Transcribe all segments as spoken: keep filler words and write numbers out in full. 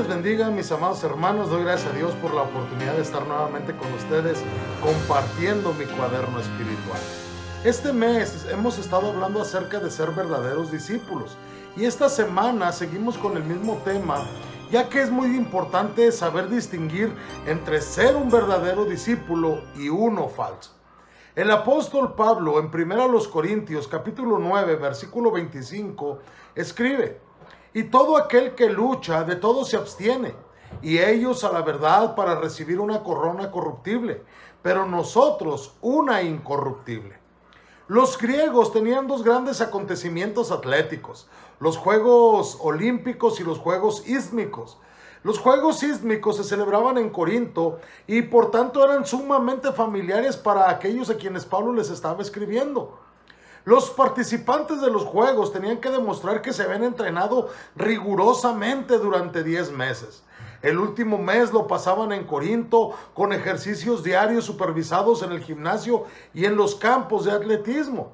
les bendiga, mis amados hermanos. Doy gracias a Dios por la oportunidad de estar nuevamente con ustedes compartiendo mi cuaderno espiritual. Este mes hemos estado hablando acerca de ser verdaderos discípulos y esta semana seguimos con el mismo tema, ya que es muy importante saber distinguir entre ser un verdadero discípulo y uno falso. El apóstol Pablo en primera Corintios capítulo nueve versículo veinticinco escribe: y todo aquel que lucha, de todo se abstiene, y ellos a la verdad para recibir una corona corruptible, pero nosotros una incorruptible. Los griegos tenían dos grandes acontecimientos atléticos, los Juegos Olímpicos y los Juegos Ístmicos. Los Juegos Ístmicos se celebraban en Corinto y por tanto eran sumamente familiares para aquellos a quienes Pablo les estaba escribiendo. Los participantes de los Juegos tenían que demostrar que se habían entrenado rigurosamente durante diez meses. El último mes lo pasaban en Corinto con ejercicios diarios supervisados en el gimnasio y en los campos de atletismo.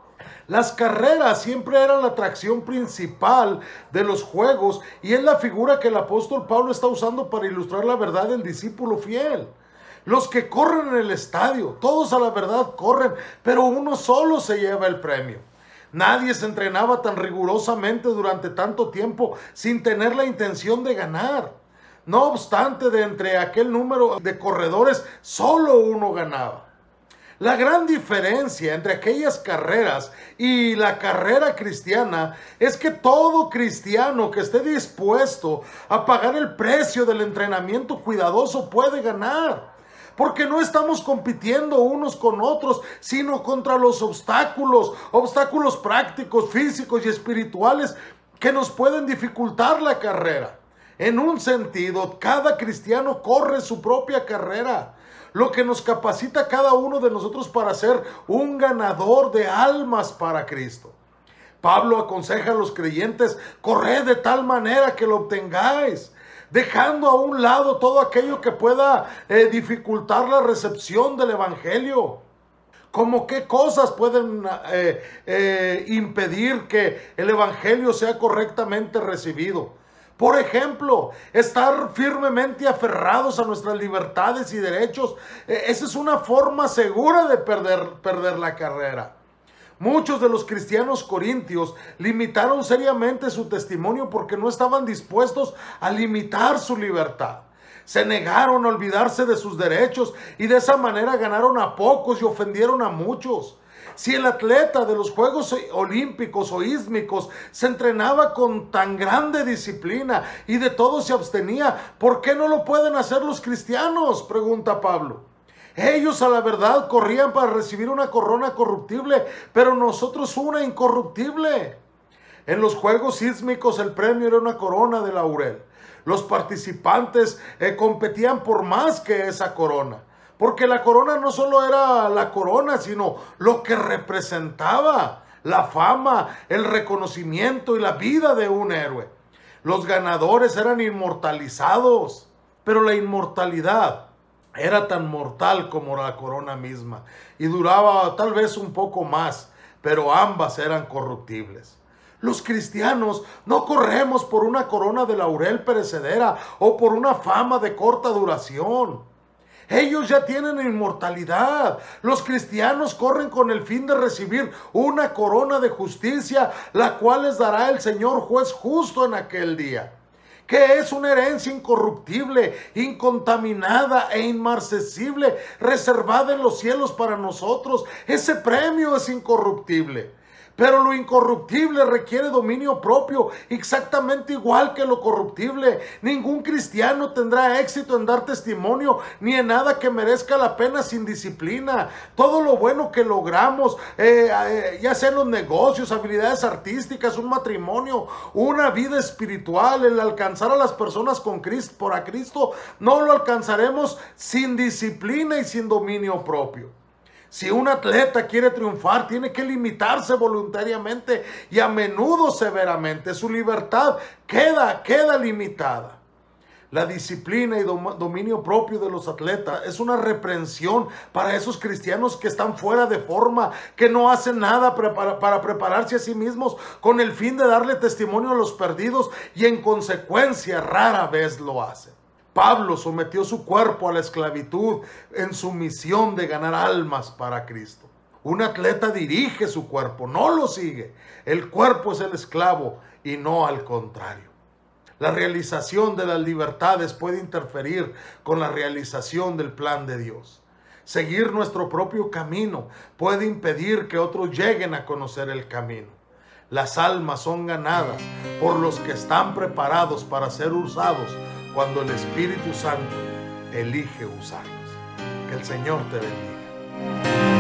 Las carreras siempre eran la atracción principal de los Juegos y es la figura que el apóstol Pablo está usando para ilustrar la verdad del discípulo fiel. Los que corren en el estadio, todos a la verdad corren, pero uno solo se lleva el premio. Nadie se entrenaba tan rigurosamente durante tanto tiempo sin tener la intención de ganar. No obstante, de entre aquel número de corredores, solo uno ganaba. La gran diferencia entre aquellas carreras y la carrera cristiana es que todo cristiano que esté dispuesto a pagar el precio del entrenamiento cuidadoso puede ganar. Porque no estamos compitiendo unos con otros, sino contra los obstáculos, obstáculos prácticos, físicos y espirituales que nos pueden dificultar la carrera. En un sentido, cada cristiano corre su propia carrera, lo que nos capacita a cada uno de nosotros para ser un ganador de almas para Cristo. Pablo aconseja a los creyentes: corred de tal manera que lo obtengáis, dejando a un lado todo aquello que pueda eh, dificultar la recepción del evangelio. ¿Cómo qué cosas pueden eh, eh, impedir que el evangelio sea correctamente recibido? Por ejemplo, estar firmemente aferrados a nuestras libertades y derechos. Eh, esa es una forma segura de perder, perder la carrera. Muchos de los cristianos corintios limitaron seriamente su testimonio porque no estaban dispuestos a limitar su libertad. Se negaron a olvidarse de sus derechos y de esa manera ganaron a pocos y ofendieron a muchos. Si el atleta de los Juegos Olímpicos o Ístmicos se entrenaba con tan grande disciplina y de todo se abstenía, ¿por qué no lo pueden hacer los cristianos?, pregunta Pablo. Ellos a la verdad corrían para recibir una corona corruptible, pero nosotros una incorruptible. En los Juegos Ístmicos el premio era una corona de laurel. Los participantes eh, competían por más que esa corona, porque la corona no solo era la corona, sino lo que representaba: la fama, el reconocimiento y la vida de un héroe. Los ganadores eran inmortalizados, pero la inmortalidad era tan mortal como la corona misma y duraba tal vez un poco más, pero ambas eran corruptibles. Los cristianos no corremos por una corona de laurel perecedera o por una fama de corta duración. Ellos ya tienen inmortalidad. Los cristianos corren con el fin de recibir una corona de justicia, la cual les dará el Señor juez justo en aquel día, que es una herencia incorruptible, incontaminada e inmarcesible, reservada en los cielos para nosotros. Ese premio es incorruptible. Pero lo incorruptible requiere dominio propio, exactamente igual que lo corruptible. Ningún cristiano tendrá éxito en dar testimonio, ni en nada que merezca la pena sin disciplina. Todo lo bueno que logramos, eh, eh, ya sea en los negocios, habilidades artísticas, un matrimonio, una vida espiritual, el alcanzar a las personas con Cristo, por a Cristo, no lo alcanzaremos sin disciplina y sin dominio propio. Si un atleta quiere triunfar, tiene que limitarse voluntariamente y a menudo severamente. Su libertad queda, queda limitada. La disciplina y dominio propio de los atletas es una reprensión para esos cristianos que están fuera de forma, que no hacen nada para, para prepararse a sí mismos con el fin de darle testimonio a los perdidos y en consecuencia rara vez lo hacen. Pablo sometió su cuerpo a la esclavitud en su misión de ganar almas para Cristo. Un atleta dirige su cuerpo, no lo sigue. El cuerpo es el esclavo y no al contrario. La realización de las libertades puede interferir con la realización del plan de Dios. Seguir nuestro propio camino puede impedir que otros lleguen a conocer el camino. Las almas son ganadas por los que están preparados para ser usados cuando el Espíritu Santo elige usarlos. Que el Señor te bendiga.